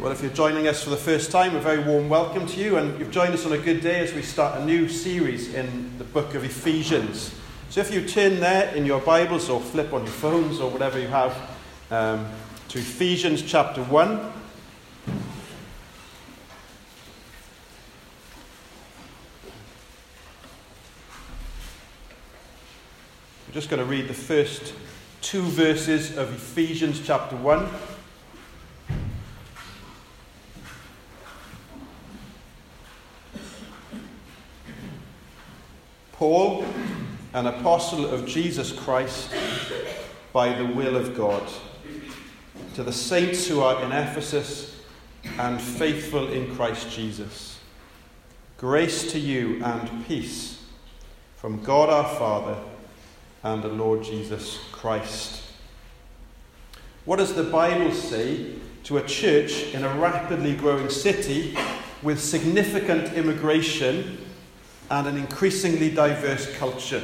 Well, if you're joining us for the first time, a very warm welcome to you, and you've joined us on a good day as we start a new series in the book of Ephesians. So if you turn there in your Bibles or flip on your phones or whatever you have to Ephesians chapter 1. We're just going to read the first two verses of Ephesians chapter 1. Paul, an apostle of Jesus Christ, by the will of God, to the saints who are in Ephesus and faithful in Christ Jesus. Grace to you and peace from God our Father and the Lord Jesus Christ. What does the Bible say to a church in a rapidly growing city with significant immigration and an increasingly diverse culture?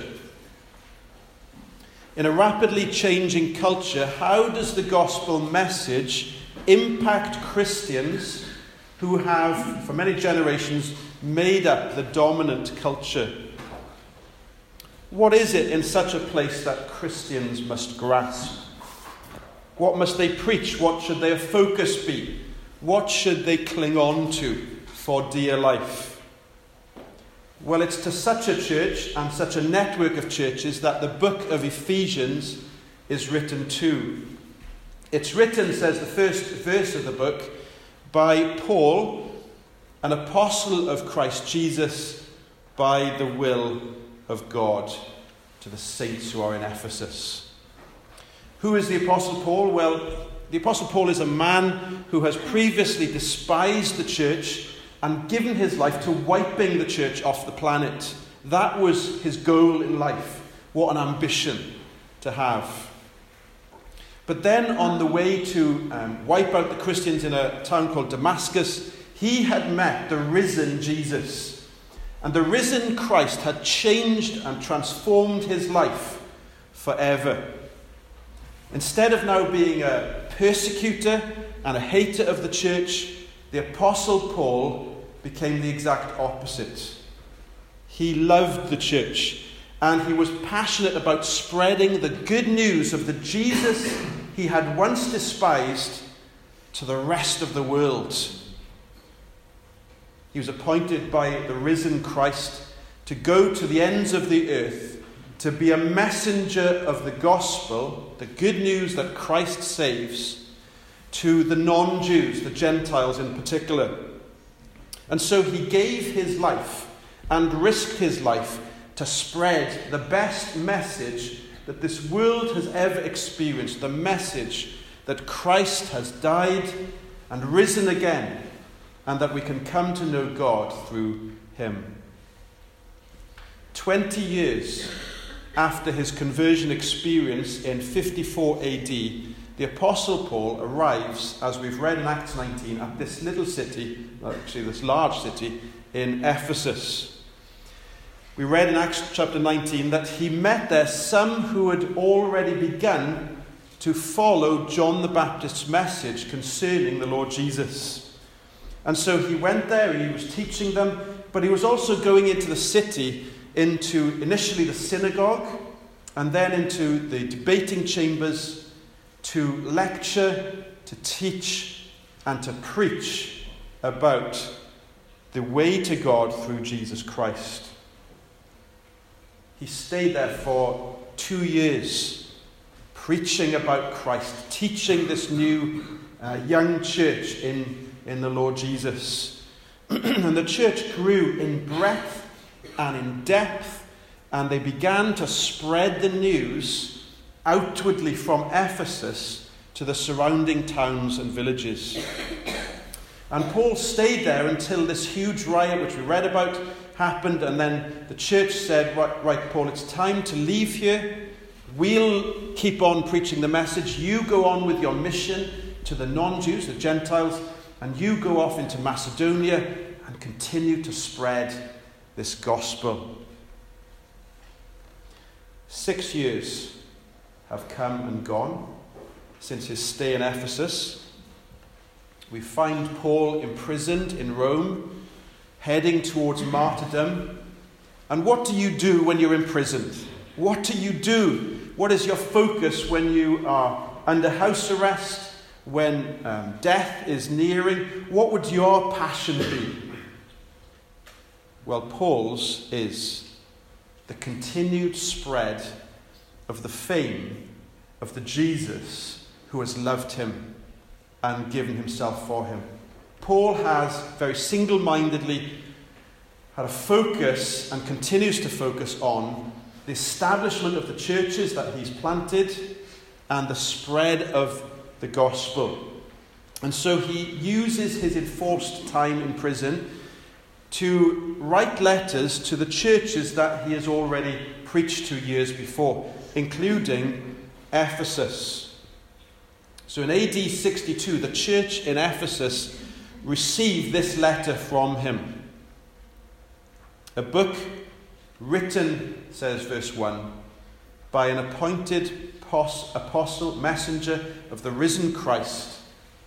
In a rapidly changing culture, how does the gospel message impact Christians who have, for many generations, made up the dominant culture? What is it in such a place that Christians must grasp? What must they preach? What should their focus be? What should they cling on to for dear life? Well, it's to such a church and such a network of churches that the book of Ephesians is written to. It's written, says the first verse of the book, by Paul, an apostle of Christ Jesus, by the will of God, to the saints who are in Ephesus. Who is the Apostle Paul? Well, the Apostle Paul is a man who has previously despised the church and given his life to wiping the church off the planet. That was his goal in life. What an ambition to have. But then on the way to wipe out the Christians in a town called Damascus, he had met the risen Jesus. And the risen Christ had changed and transformed his life forever. Instead of now being a persecutor and a hater of the church, the Apostle Paul became the exact opposite. He loved the church, and he was passionate about spreading the good news of the Jesus he had once despised to the rest of the world. He was appointed by the risen Christ to go to the ends of the earth, to be a messenger of the gospel, the good news that Christ saves, to the non-Jews, the Gentiles in particular. And so he gave his life and risked his life to spread the best message that this world has ever experienced, the message that Christ has died and risen again, and that we can come to know God through him. 20 years after his conversion experience in 54 AD, the Apostle Paul arrives, as we've read in Acts 19, at this little city, actually this large city, in Ephesus. We read in Acts chapter 19 that he met there some who had already begun to follow John the Baptist's message concerning the Lord Jesus. And so he went there, he was teaching them, but he was also going into the city, into initially the synagogue, and then into the debating chambers, to lecture, to teach, and to preach about the way to God through Jesus Christ. He stayed there for 2 years, preaching about Christ, teaching this new young church in the Lord Jesus. And the church grew in breadth and in depth, and they began to spread the news outwardly from Ephesus to the surrounding towns and villages. And Paul stayed there until this huge riot, which we read about, happened, and then the church said, right, Paul, it's time to leave here. We'll keep on preaching the message. You go on with your mission to the non-Jews, the Gentiles, and you go off into Macedonia and continue to spread this gospel. 6 years have come and gone since his stay in Ephesus. We find Paul imprisoned in Rome, heading towards martyrdom. And what do you do when you're imprisoned? What do you do? What is your focus when you are under house arrest, when death is nearing? What would your passion be? Well, Paul's is the continued spread of the fame of the Jesus who has loved him and given himself for him. Paul has very single-mindedly had a focus and continues to focus on the establishment of the churches that he's planted and the spread of the gospel. And so he uses his enforced time in prison to write letters to the churches that he has already preached to years before, including Ephesus. So in AD 62, the church in Ephesus received this letter from him. A book written, says verse 1, by an appointed apostle, messenger of the risen Christ,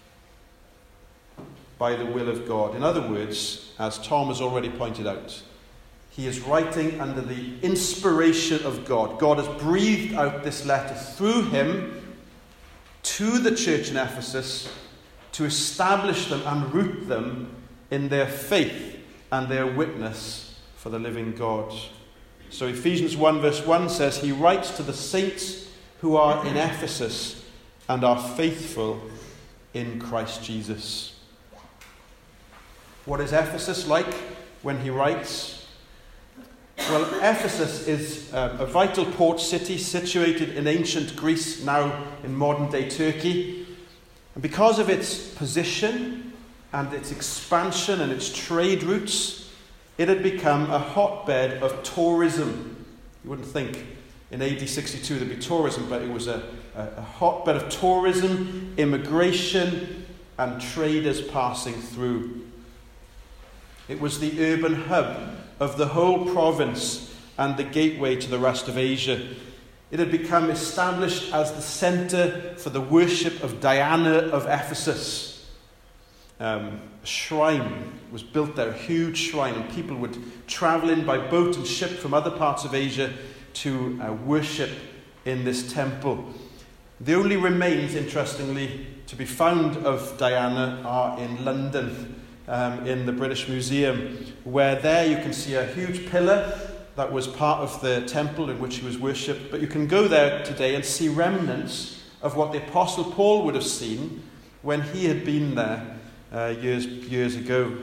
by the will of God. In other words, as Tom has already pointed out, he is writing under the inspiration of God. God has breathed out this letter through him to the church in Ephesus to establish them and root them in their faith and their witness for the living God. So Ephesians 1 verse 1 says, he writes to the saints who are in Ephesus and are faithful in Christ Jesus. What is Ephesus like when he writes? Well, Ephesus is a vital port city situated in ancient Greece, now in modern-day Turkey. And because of its position and its expansion and its trade routes, it had become a hotbed of tourism. You wouldn't think in AD 62 there'd be tourism, but it was a hotbed of tourism, immigration, and traders passing through. It was the urban hub of the whole province and the gateway to the rest of Asia. It had become established as the centre for the worship of Diana of Ephesus. A shrine was built there, a huge shrine, and people would travel in by boat and ship from other parts of Asia to worship in this temple. The only remains, interestingly, to be found of Diana are in London, in the British Museum, where there you can see a huge pillar that was part of the temple in which he was worshipped. But you can go there today and see remnants of what the Apostle Paul would have seen when he had been there years ago.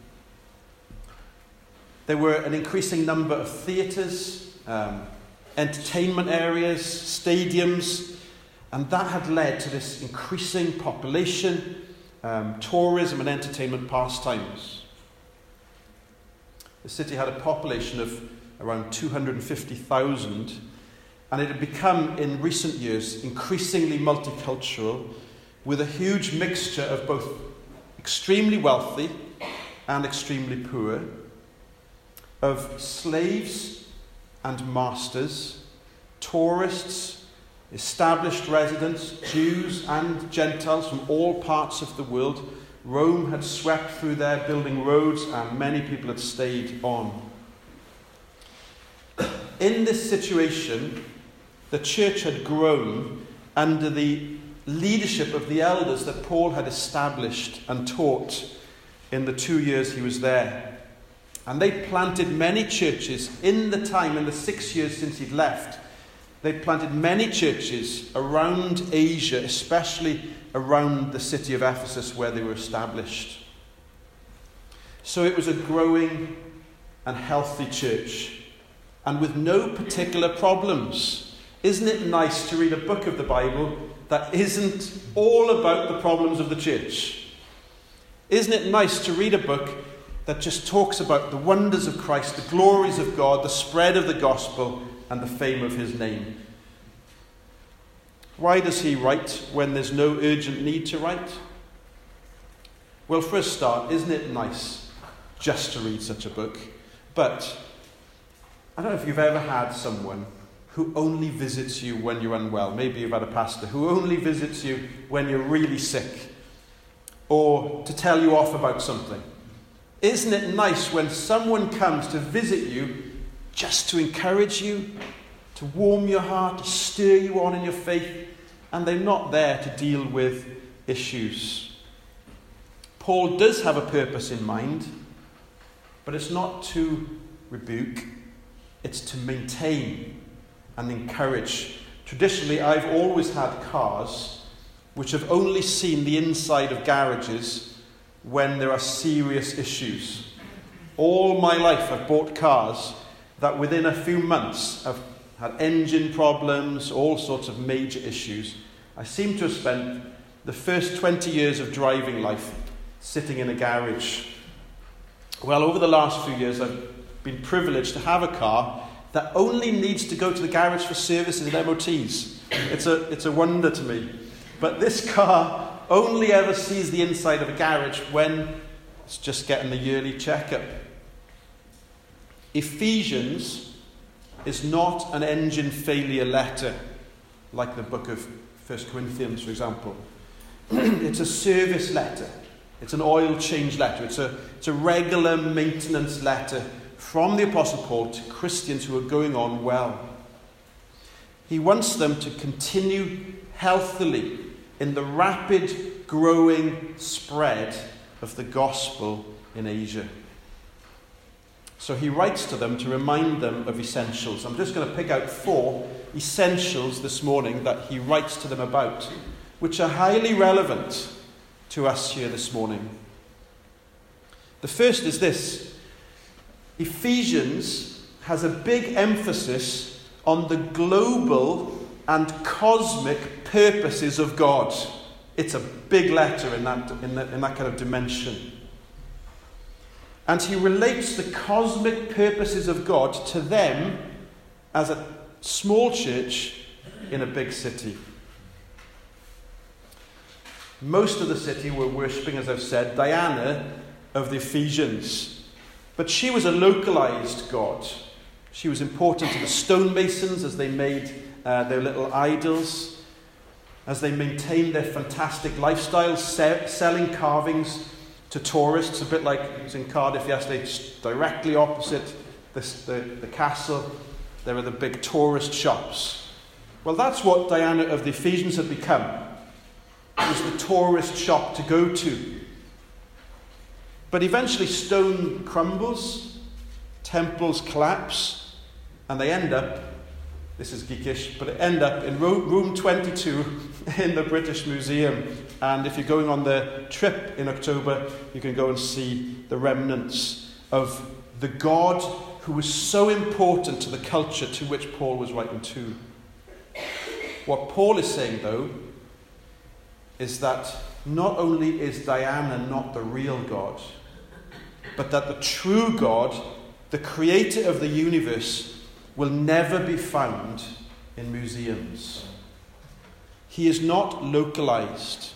There were an increasing number of theatres, entertainment areas, stadiums, and that had led to this increasing population, tourism and entertainment pastimes. The city had a population of around 250,000, and it had become, in recent years, increasingly multicultural, with a huge mixture of both extremely wealthy and extremely poor, of slaves and masters, tourists, established residents, Jews and Gentiles from all parts of the world. Rome had swept through there, building roads, and many people had stayed on. In this situation, the church had grown under the leadership of the elders that Paul had established and taught in the 2 years he was there. And they planted many churches in the 6 years since he'd left. They planted many churches around Asia, especially around the city of Ephesus where they were established. So it was a growing and healthy church, and with no particular problems. Isn't it nice to read a book of the Bible that isn't all about the problems of the church? Isn't it nice to read a book that just talks about the wonders of Christ, the glories of God, the spread of the gospel, and the fame of his name? Why does he write when there's no urgent need to write? Well, for a start, isn't it nice just to read such a book? But I don't know if you've ever had someone who only visits you when you're unwell. Maybe you've had a pastor who only visits you when you're really sick. or to tell you off about something. Isn't it nice when someone comes to visit you just to encourage you, to warm your heart, to stir you on in your faith, and they're not there to deal with issues? Paul does have a purpose in mind, but it's not to rebuke, it's to maintain and encourage. Traditionally, I've always had cars which have only seen the inside of garages when there are serious issues. All my life I've bought cars that within a few months have had engine problems, all sorts of major issues. I seem to have spent the first 20 years of driving life sitting in a garage. Well, over the last few years I've been privileged to have a car that only needs to go to the garage for services and MOTs. It's a wonder to me. But this car only ever sees the inside of a garage when it's just getting the yearly checkup. Ephesians is not an engine failure letter like the book of 1 Corinthians, for example. It's a service letter. It's an oil change letter. It's a regular maintenance letter from the Apostle Paul to Christians who are going on well. He wants them to continue healthily in the rapid growing spread of the gospel in Asia. So he writes to them to remind them of essentials. I'm just going to pick out 4 essentials this morning that he writes to them about, which are highly relevant to us here this morning. The first is this: Ephesians has a big emphasis on the global and cosmic purposes of God. It's a big letter in that kind of dimension. And he relates the cosmic purposes of God to them as a small church in a big city. Most of the city were worshipping, as I've said, Diana of the Ephesians. But she was a localized god. She was important to the stonemasons as they made their little idols, as they maintained their fantastic lifestyle, selling carvings to tourists, a bit like it was in Cardiff yesterday, just directly opposite the castle. There are the big tourist shops. Well, that's what Diana of the Ephesians had become. It was the tourist shop to go to. But eventually stone crumbles, temples collapse, and they end up, this is geekish, but they end up in room 22 in the British Museum. And if you're going on the trip in October, you can go and see the remnants of the God who was so important to the culture to which Paul was writing to. What Paul is saying, though, is that not only is Diana not the real God, but that the true God, the creator of the universe, will never be found in museums. He is not localized.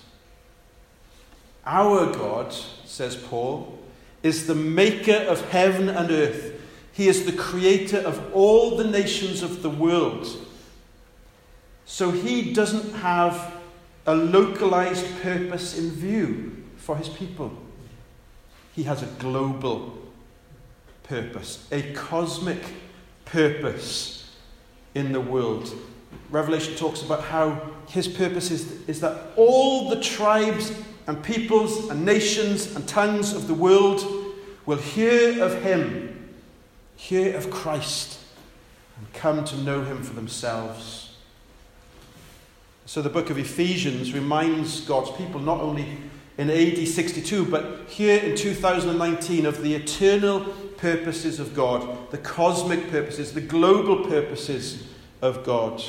Our God, says Paul, is the maker of heaven and earth. He is the creator of all the nations of the world. So he doesn't have a localized purpose in view for his people. He has a global purpose, a cosmic purpose in the world. Revelation talks about how his purpose is that all the tribes and peoples and nations and tongues of the world will hear of him, hear of Christ, and come to know him for themselves. So the book of Ephesians reminds God's people not only in AD 62, but here in 2019 of the eternal purposes of God, the cosmic purposes, the global purposes of God.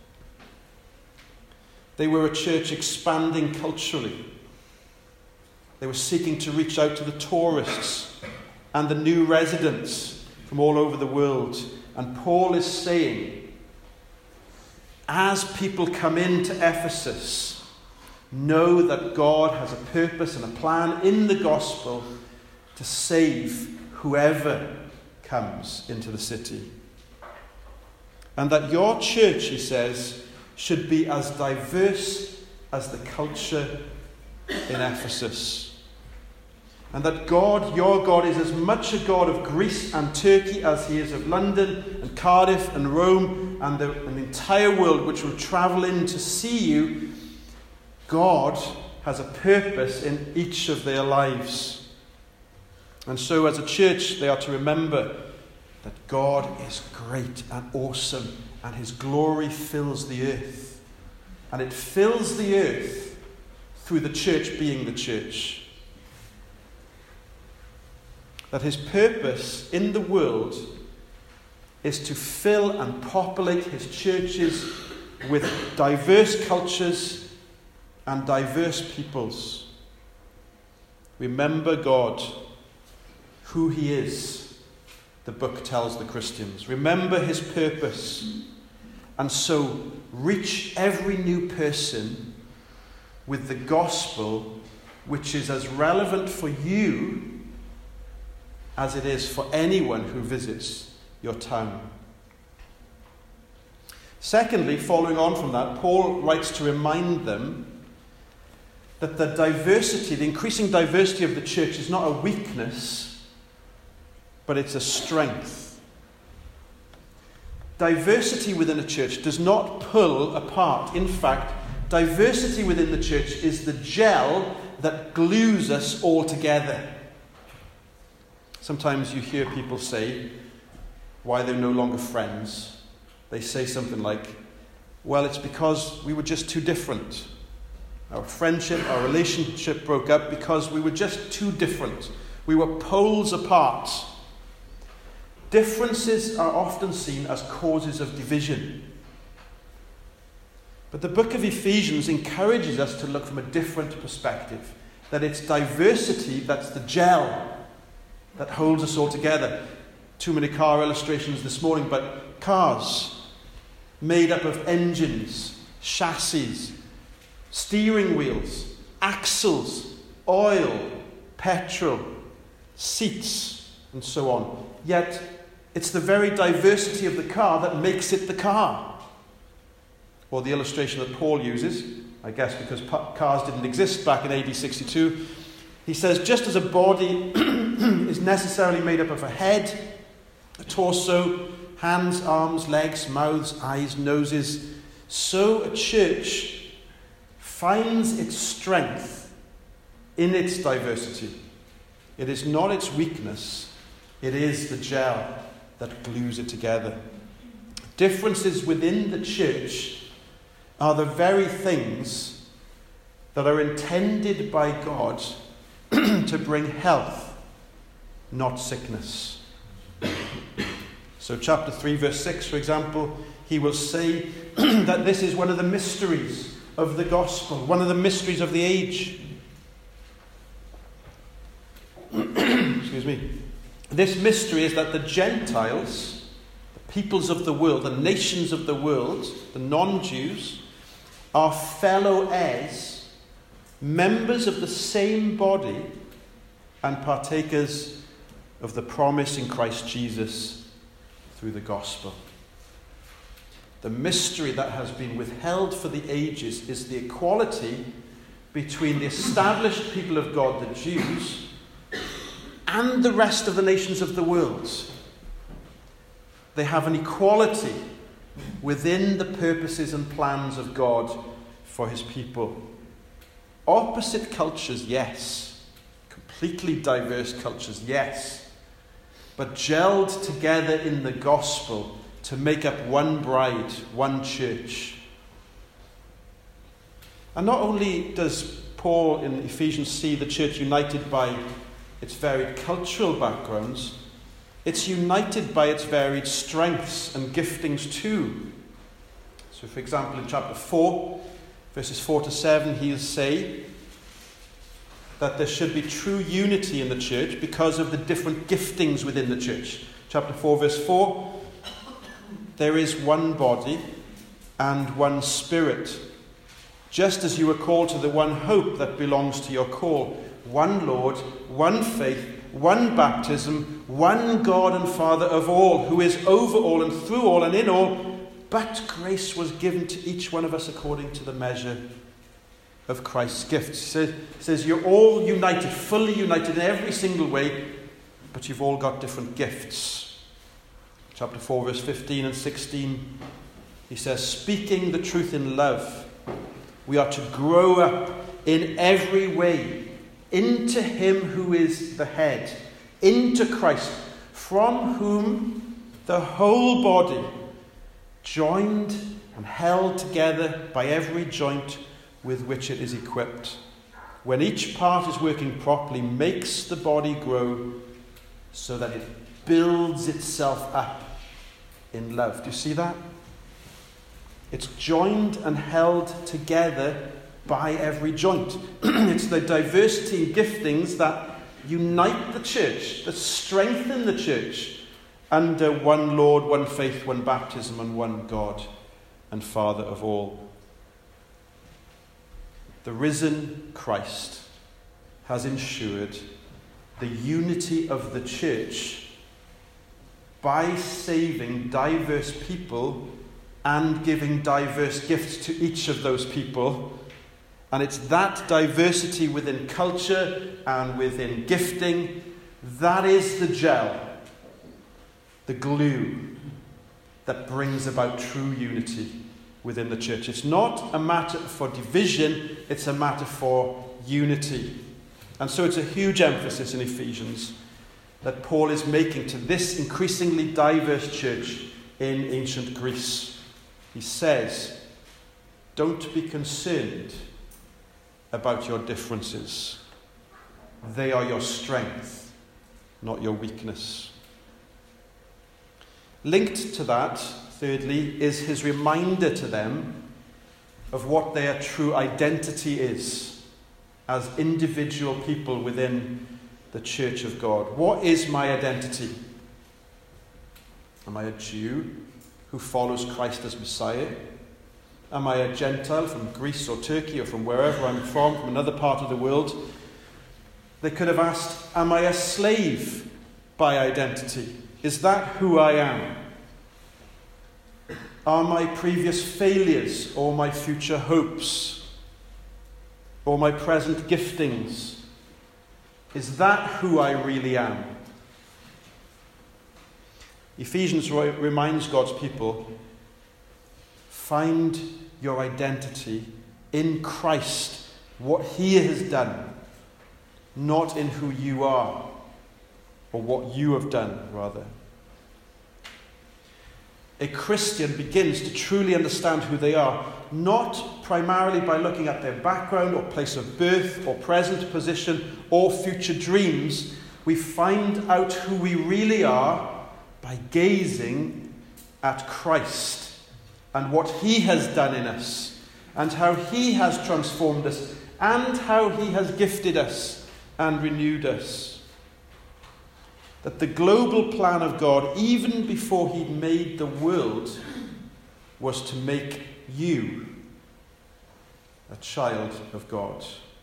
They were a church expanding culturally. They were seeking to reach out to the tourists and the new residents from all over the world. And Paul is saying, as people come into Ephesus, know that God has a purpose and a plan in the gospel to save whoever comes into the city. And that your church, he says, should be as diverse as the culture in Ephesus. And that God, your God, is as much a God of Greece and Turkey as he is of London and Cardiff and Rome and the entire world which will travel in to see you. God has a purpose in each of their lives. And so as a church, they are to remember that God is great and awesome, and his glory fills the earth. And it fills the earth through the church being the church. That his purpose in the world is to fill and populate his churches with diverse cultures and diverse peoples. Remember God, who he is, the book tells the Christians. Remember his purpose. And so reach every new person with the gospel, which is as relevant for you as it is for anyone who visits your town. Secondly, following on from that, Paul writes to remind them that the diversity, the increasing diversity of the church is not a weakness, but it's a strength. Diversity within a church does not pull apart. In fact, diversity within the church is the gel that glues us all together. Sometimes you hear people say why they're no longer friends. They say something like, well, it's because we were just too different. Our friendship, our relationship broke up because we were just too different. We were poles apart. Differences are often seen as causes of division. But the book of Ephesians encourages us to look from a different perspective. That it's diversity that's the gel that holds us all together. Too many car illustrations this morning, but cars made up of engines, chassis, steering wheels, axles, oil, petrol, seats, and so on. Yet, it's the very diversity of the car that makes it the car. Or the illustration that Paul uses, I guess because cars didn't exist back in AD 62, he says, just as a body is necessarily made up of a head, a torso, hands, arms, legs, mouths, eyes, noses, so a church finds its strength in its diversity. It is not its weakness, it is the gel that glues it together. Differences within the church are the very things that are intended by God to bring health, not sickness. So chapter 3 verse 6, for example, he will say that this is one of the mysteries of the gospel, one of the mysteries of the age. Excuse me. This mystery is that the Gentiles, the peoples of the world, the nations of the world, the non-Jews, are fellow heirs, members of the same body, and partakers of the promise in Christ Jesus through the gospel. The mystery that has been withheld for the ages is the equality between the established people of God, the Jews, and the rest of the nations of the world. They have an equality within the purposes and plans of God for his people. Opposite cultures, yes. Completely diverse cultures, yes. But gelled together in the gospel to make up one bride, one church. And not only does Paul in Ephesians see the church united by its varied cultural backgrounds, it's united by its varied strengths and giftings too. So for example, in chapter 4, verses 4 to 7, he'll say that there should be true unity in the church because of the different giftings within the church. Chapter 4, verse 4, there is one body and one spirit, just as you were called to the one hope that belongs to your call. One Lord, one faith, one baptism, one God and Father of all, who is over all and through all and in all, but grace was given to each one of us according to the measure of Christ's gifts. He says you're all united, fully united in every single way, but you've all got different gifts. Chapter 4, verse 15 and 16, he says, speaking the truth in love, we are to grow up in every way into him who is the head, into Christ, from whom the whole body, joined and held together by every joint with which it is equipped, when each part is working properly, makes the body grow so that it builds itself up in love. Do you see that? It's joined and held together by every joint. It's the diversity and giftings that unite the church, that strengthen the church under one Lord, one faith, one baptism, and one God and Father of all. The risen Christ has ensured the unity of the church by saving diverse people and giving diverse gifts to each of those people. And it's that diversity within culture and within gifting that is the gel, the glue that brings about true unity within the church. It's not a matter for division, it's a matter for unity. And so it's a huge emphasis in Ephesians that Paul is making to this increasingly diverse church in ancient Greece. He says, don't be concerned about your differences. They are your strength, not your weakness. Linked to that, thirdly, is his reminder to them of what their true identity is as individual people within the church of God. What is my identity? Am I a Jew who follows Christ as Messiah? Am I a Gentile from Greece or Turkey or from wherever I'm from another part of the world? They could have asked, am I a slave by identity? Is that who I am? Are my previous failures or my future hopes or my present giftings, is that who I really am? Ephesians reminds God's people, find your identity in Christ, what he has done, not in who you are, or what you have done, rather. A Christian begins to truly understand who they are, not primarily by looking at their background or place of birth or present position or future dreams. We find out who we really are by gazing at Christ and what he has done in us and how he has transformed us and how he has gifted us and renewed us. That the global plan of God, even before he made the world, was to make you a child of God.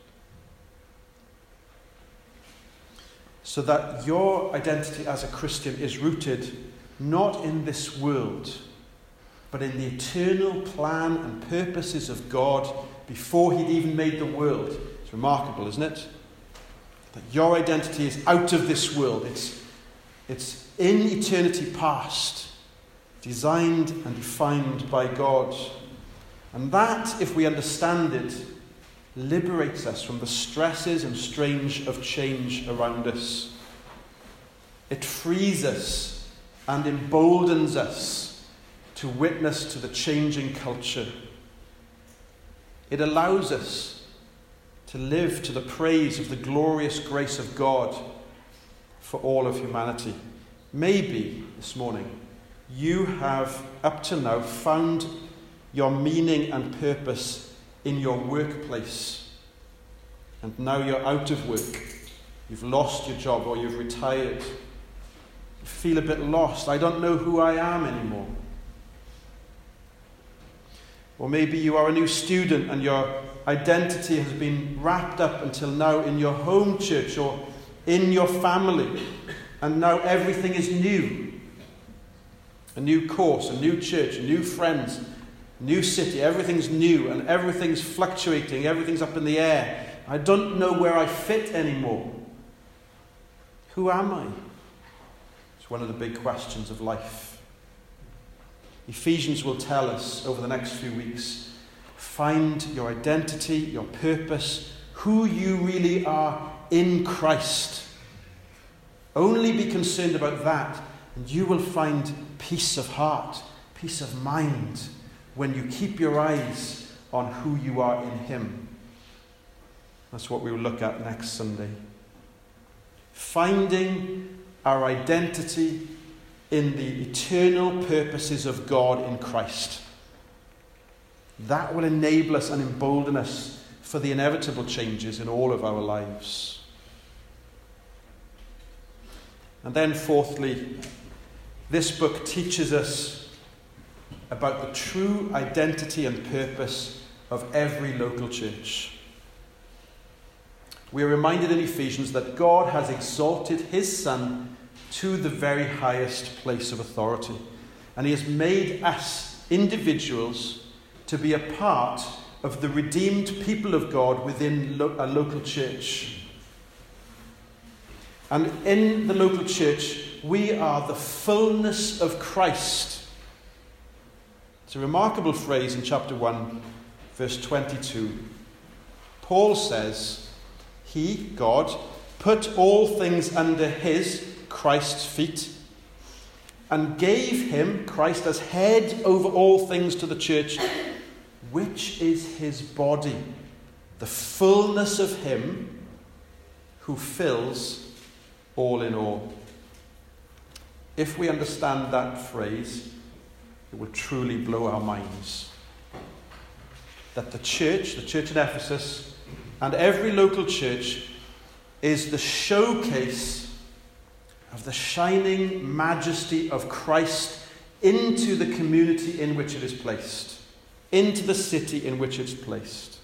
So that your identity as a Christian is rooted not in this world, but in the eternal plan and purposes of God before he'd even made the world. It's remarkable, isn't it? That your identity is out of this world. It's in eternity past, designed and defined by God. And that, if we understand it, liberates us from the stresses and strain of change around us. It frees us and emboldens us to witness to the changing culture. It allows us to live to the praise of the glorious grace of God for all of humanity. Maybe this morning you have up till now found your meaning and purpose in your workplace, and now you're out of work. You've lost your job or you've retired. You feel a bit lost. I don't know who I am anymore. Or maybe you are a new student and your identity has been wrapped up until now in your home church or in your family, and now everything is new. A new course, a new church, new friends, New city, everything's new and everything's fluctuating, everything's up in the air. I don't know where I fit anymore. Who am I? It's one of the big questions of life. Ephesians will tell us over the next few weeks, find your identity, your purpose, who you really are in Christ. Only be concerned about that, and you will find peace of heart, peace of mind, when you keep your eyes on who you are in Him. That's what we will look at next Sunday. Finding our identity in the eternal purposes of God in Christ. That will enable us and embolden us for the inevitable changes in all of our lives. And then fourthly, this book teaches us about the true identity and purpose of every local church. We are reminded in Ephesians that God has exalted His Son to the very highest place of authority. And He has made us individuals to be a part of the redeemed people of God within a local church. And in the local church, we are the fullness of Christ. It's a remarkable phrase in chapter 1, verse 22. Paul says, He, God, put all things under His, Christ's feet, and gave Him, Christ, as head over all things to the church, which is His body, the fullness of Him who fills all in all. If we understand that phrase, it will truly blow our minds. That the church in Ephesus, and every local church is the showcase of the shining majesty of Christ into the community in which it is placed, into the city in which it's placed.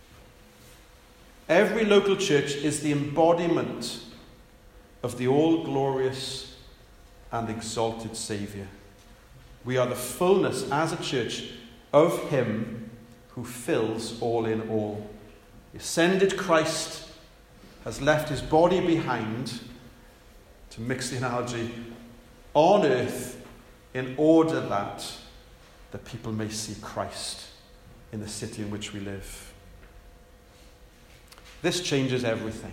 Every local church is the embodiment of the all-glorious and exalted Saviour. We are the fullness as a church of Him who fills all in all. The ascended Christ has left His body behind, to mix the analogy, on earth in order that the people may see Christ in the city in which we live. This changes everything.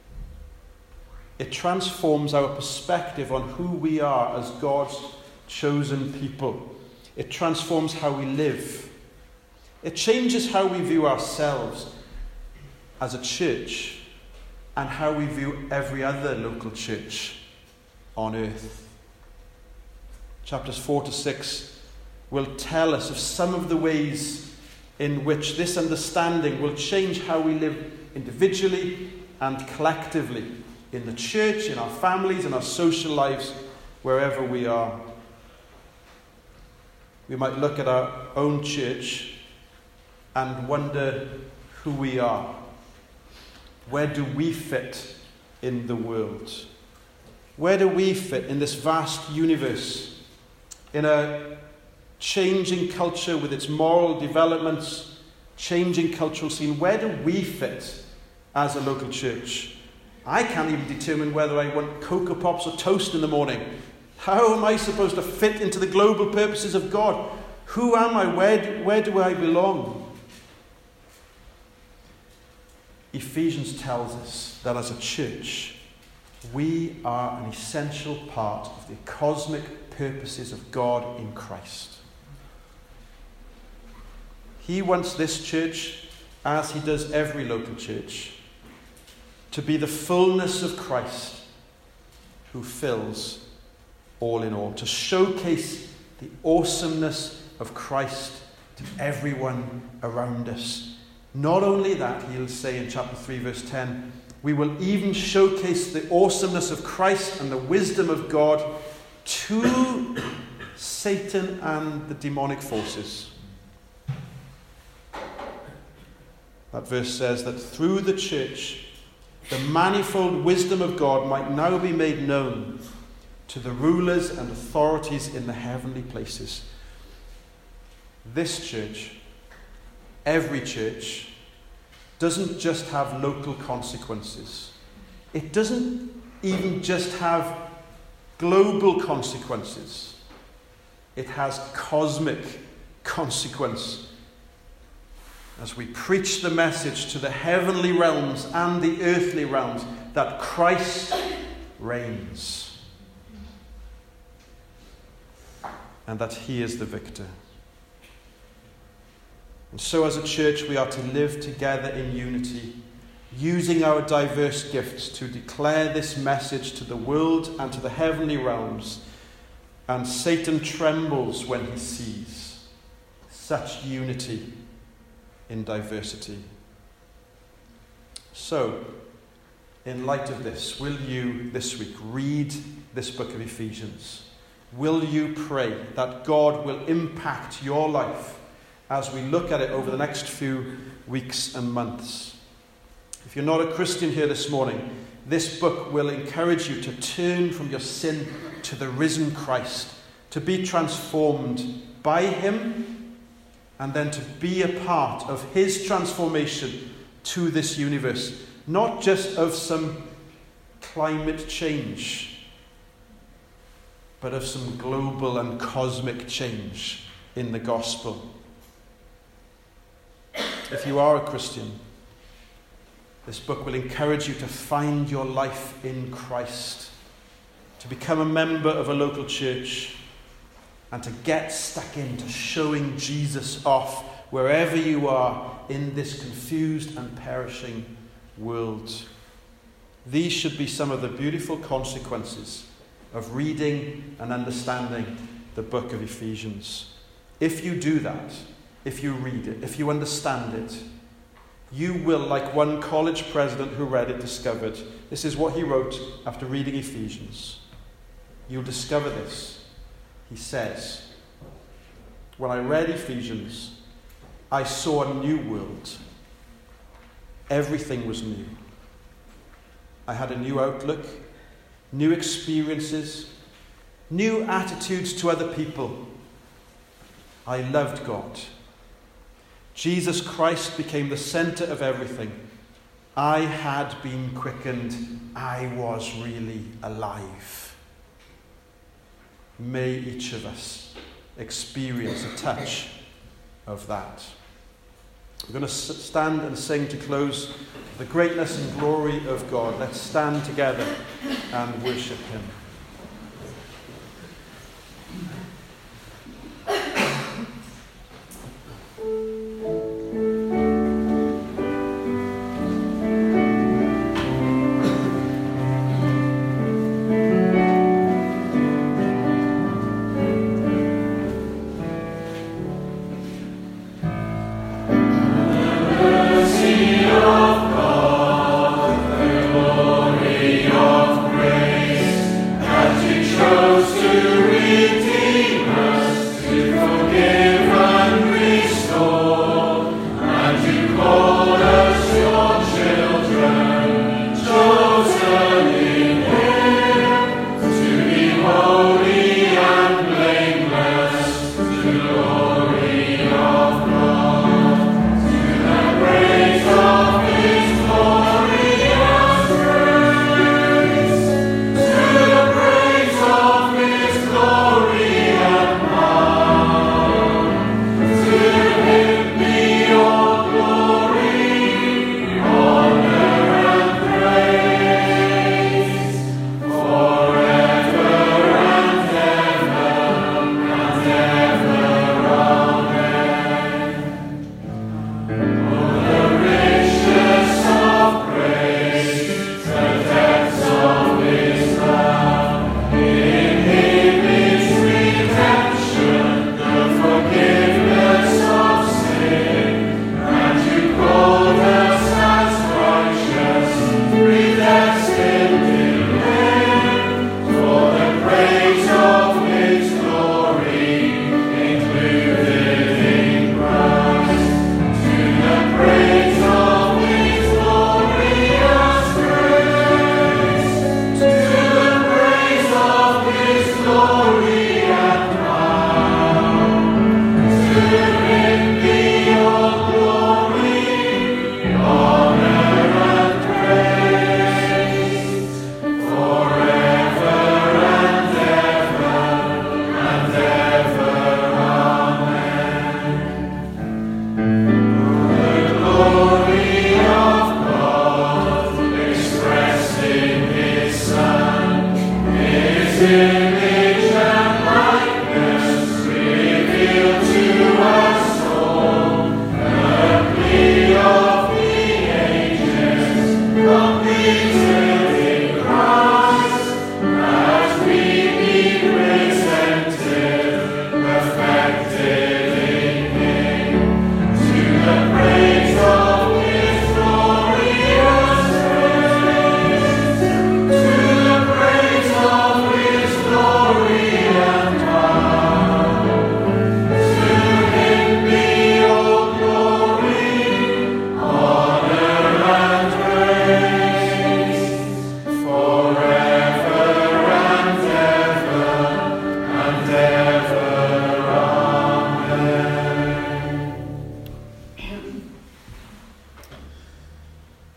It transforms our perspective on who we are as God's chosen people. It transforms how we live. It changes how we view ourselves as a church and how we view every other local church on earth. Chapters 4 to 6 will tell us of some of the ways in which this understanding will change how we live individually and collectively in the church, in our families, in our social lives, wherever we are. We might look at our own church and wonder who we are. Where do we fit in the world? Where do we fit in this vast universe? In a changing culture with its moral developments, changing cultural scene, where do we fit as a local church? I can't even determine whether I want Cocoa Pops or toast in the morning. How am I supposed to fit into the global purposes of God? Who am I? Where do I belong? Ephesians tells us that as a church, we are an essential part of the cosmic purposes of God in Christ. He wants this church, as He does every local church, to be the fullness of Christ who fills all in all, to showcase the awesomeness of Christ to everyone around us. Not only that, he'll say in chapter 3, verse 10, we will even showcase the awesomeness of Christ and the wisdom of God to Satan and the demonic forces. That verse says that through the church, the manifold wisdom of God might now be made known to the rulers and authorities in the heavenly places. this church, every church, doesn't just have local consequences. It doesn't even just have global consequences. It has cosmic consequence. As we preach the message to the heavenly realms and the earthly realms that Christ reigns and that he is the victor. And so as a church we are to live together in unity, using our diverse gifts to declare this message to the world and to the heavenly realms. And Satan trembles when he sees such unity in diversity. So, in light of this, will you this week read this book of Ephesians? Will you pray that God will impact your life as we look at it over the next few weeks and months? If you're not a Christian here this morning, this book will encourage you to turn from your sin to the risen Christ, to be transformed by him, and then to be a part of his transformation to this universe. Not just of some climate change, but of some global and cosmic change in the gospel. If you are a Christian, this book will encourage you to find your life in Christ, to become a member of a local church, and to get stuck into showing Jesus off wherever you are in this confused and perishing world. These should be some of the beautiful consequences of reading and understanding the book of Ephesians. If you do that, if you read it, if you understand it, you will, like one college president who read it discovered, this is what he wrote after reading Ephesians. You'll discover this. He says, when I read Ephesians, I saw a new world. Everything was new. I had a new outlook, new experiences, new attitudes to other people. I loved God. Jesus Christ became the center of everything. I had been quickened. I was really alive. May each of us experience a touch of that. We're going to stand and sing to close the greatness and glory of God. Let's stand together and worship him. Of God, the glory of grace.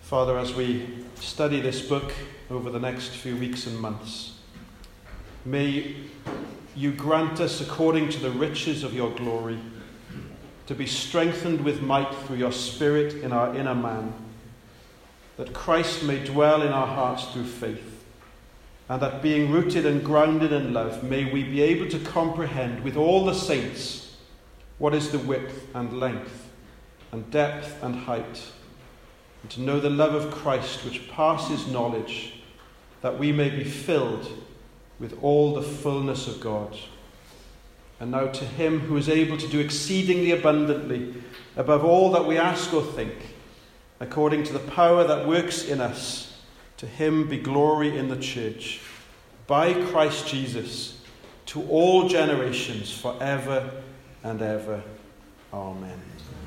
Father, as we study this book over the next few weeks and months, may you grant us, according to the riches of your glory, to be strengthened with might through your Spirit in our inner man, that Christ may dwell in our hearts through faith, and that being rooted and grounded in love, may we be able to comprehend with all the saints what is the width and length and depth and height, and to know the love of Christ which passes knowledge, that we may be filled with all the fullness of God. And now to him who is able to do exceedingly abundantly above all that we ask or think, according to the power that works in us, to him be glory in the church, by Christ Jesus, to all generations, forever and ever. Amen.